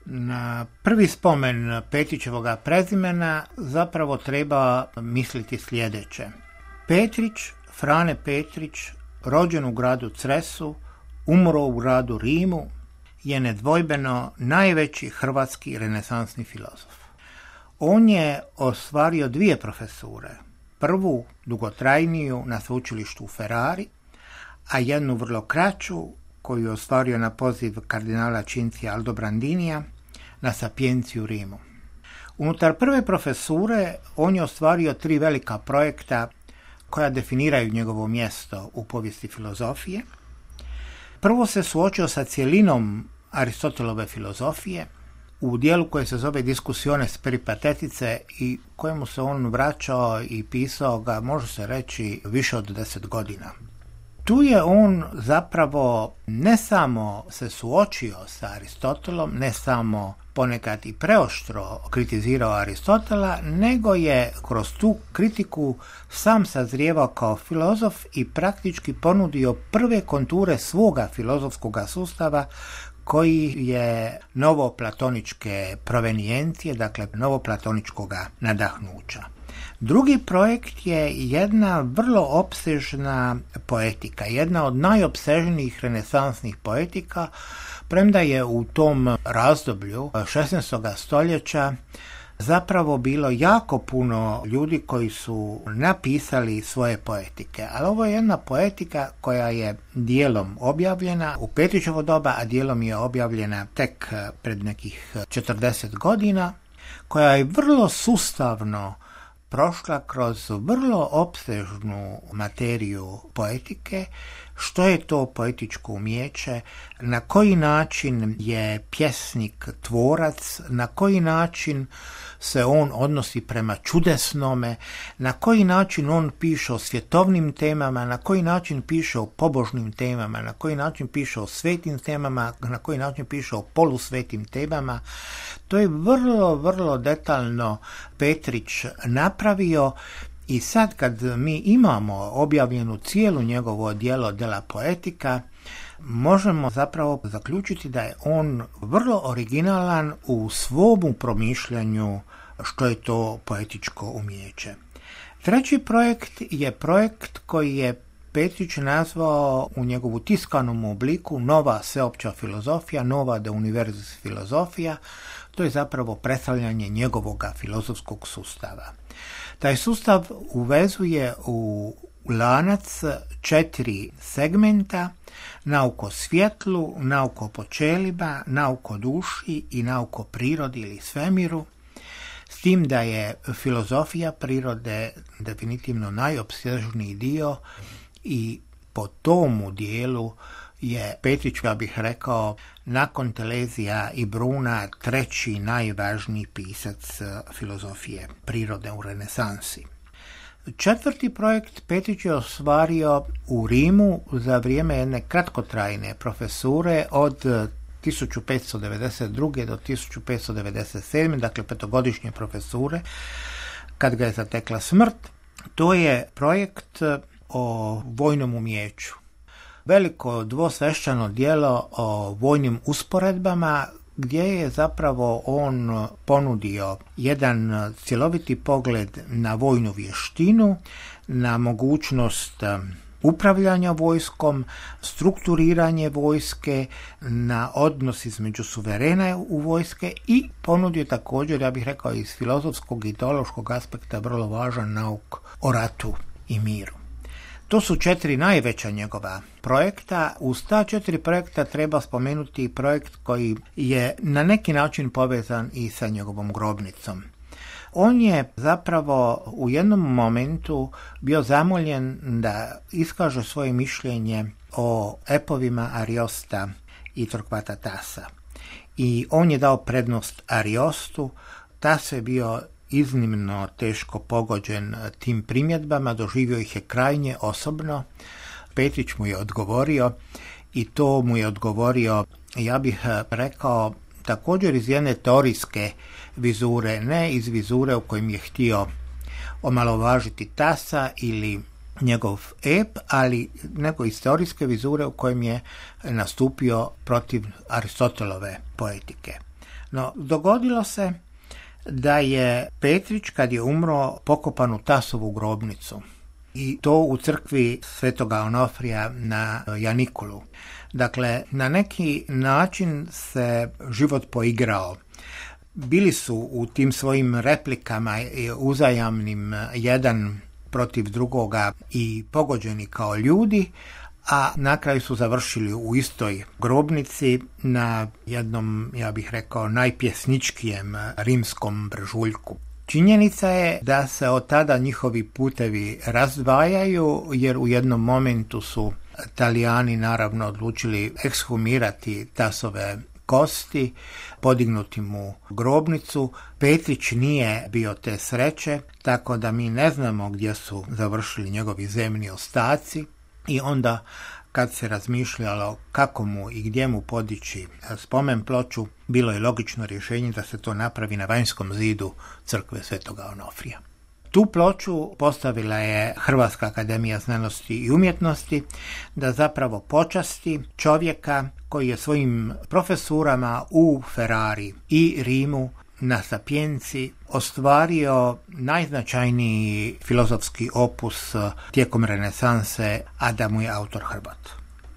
Na prvi spomen Petrićevoga prezimena zapravo treba misliti sljedeće. Petrić, Frane Petrić, rođen u gradu Cresu, umro u gradu Rimu, je nedvojbeno najveći hrvatski renesansni filozof. On je ostvario 2 profesure. Prvu, dugotrajniju, na sveučilištu u Ferrari, a jednu vrlo kraću, koju je ostvario na poziv kardinala Cinzia Aldobrandinija, na Sapienciji u Rimu. Unutar prve profesure on je ostvario 3 velika projekta koja definiraju njegovo mjesto u povijesti filozofije. Prvo se suočio sa cjelinom Aristotelove filozofije u dijelu koje se zove Discusiones Peripatetice i kojemu se on vraćao i pisao ga, može se reći, više od 10 godina. Tu je on zapravo ne samo se suočio sa Aristotelom, ne samo ponekad i preoštro kritizirao Aristotela, nego je kroz tu kritiku sam sazrijevao kao filozof i praktički ponudio prve konture svoga filozofskog sustava koji je novoplatoničke provenijencije, dakle novoplatoničkog nadahnuća. Drugi projekt je jedna vrlo opsežna poetika, jedna od najopsežnijih renesansnih poetika, premda je u tom razdoblju 16. stoljeća zapravo bilo jako puno ljudi koji su napisali svoje poetike. Ali ovo je jedna poetika koja je dijelom objavljena u Petrićevo doba, a dijelom je objavljena tek pred nekih 40 godina, koja je vrlo sustavno prošla kroz vrlo opsežnu materiju poetike, što je to poetičko umijeće, na koji način je pjesnik tvorac, na koji način se on odnosi prema čudesnome, na koji način on piše o svjetovnim temama, na koji način piše o pobožnim temama, na koji način piše o svetim temama, na koji način piše o polusvetim temama. To je vrlo, vrlo detaljno Petrić napravio. I sad kad mi imamo objavljenu cijelu njegovo djelo Della Poetica, možemo zapravo zaključiti da je on vrlo originalan u svom promišljanju što je to poetičko umijeće. Treći projekt je projekt koji je Petrić nazvao u njegovu tiskanom obliku Nova sveopća filozofija, Nova de Universis filozofija. To je zapravo predstavljanje njegovog filozofskog sustava. Taj sustav uvezuje u lanac 4 segmenta: nauku o svjetlu, nauku o počelima, nauku o duši i nauku o prirodi ili svemiru, s tim da je filozofija prirode definitivno najopsežniji dio i po tomu dijelu je Petrić, ja bih rekao, nakon Telezija i Bruna treći najvažniji pisac filozofije prirode u renesansi. Četvrti projekt Petrić je ostvario u Rimu za vrijeme jedne kratkotrajne profesure od 1592. do 1597. dakle 5-godišnje profesure, kad ga je zatekla smrt. To je projekt o vojnom umijeću. Veliko dvosvešćano djelo o vojnim usporedbama, gdje je zapravo on ponudio jedan cjeloviti pogled na vojnu vještinu, na mogućnost upravljanja vojskom, strukturiranje vojske, na odnos između suverena u vojske i ponudio također, ja bih rekao, iz filozofskog i ideološkog aspekta vrlo važan nauk o ratu i miru. To su 4 najveća njegova projekta. Uz ta 4 projekta treba spomenuti projekt koji je na neki način povezan i sa njegovom grobnicom. On je zapravo u jednom momentu bio zamoljen da iskaže svoje mišljenje o epovima Ariosta i Torquata Tassa. I on je dao prednost Ariostu. Tas je bio iznimno teško pogođen tim primjedbama, doživio ih je krajnje osobno. Petrić mu je odgovorio i to mu je odgovorio, ja bih rekao, također iz jedne teorijske vizure, ne iz vizure u kojem je htio omalovažiti Tassa ili njegov ep, ali nego iz teorijske vizure u kojem je nastupio protiv Aristotelove poetike. No, dogodilo se da je Petrić, kad je umro, pokopan u Tasovu grobnicu. I to u crkvi Svetoga Onofrija na Janikulu. Dakle, na neki način se život poigrao. Bili su u tim svojim replikama uzajamnim jedan protiv drugoga i pogođeni kao ljudi, a na kraju su završili u istoj grobnici na jednom, ja bih rekao, najpjesničkijem rimskom brežuljku. Činjenica je da se od tada njihovi putevi razdvajaju, jer u jednom momentu su Talijani naravno odlučili ekshumirati Tasove kosti, podignuti mu grobnicu. Petrić nije bio te sreće, tako da mi ne znamo gdje su završili njegovi zemni ostaci. I onda kad se razmišljalo kako mu i gdje mu podići spomen ploču, bilo je logično rješenje da se to napravi na vanjskom zidu crkve Svetoga Onofrija. Tu ploču postavila je Hrvatska akademija znanosti i umjetnosti da zapravo počasti čovjeka koji je svojim profesurama u Ferrari i Rimu na Sapienci ostvario najznačajniji filozofski opus tijekom renesanse, a da mu je autor Hrvat.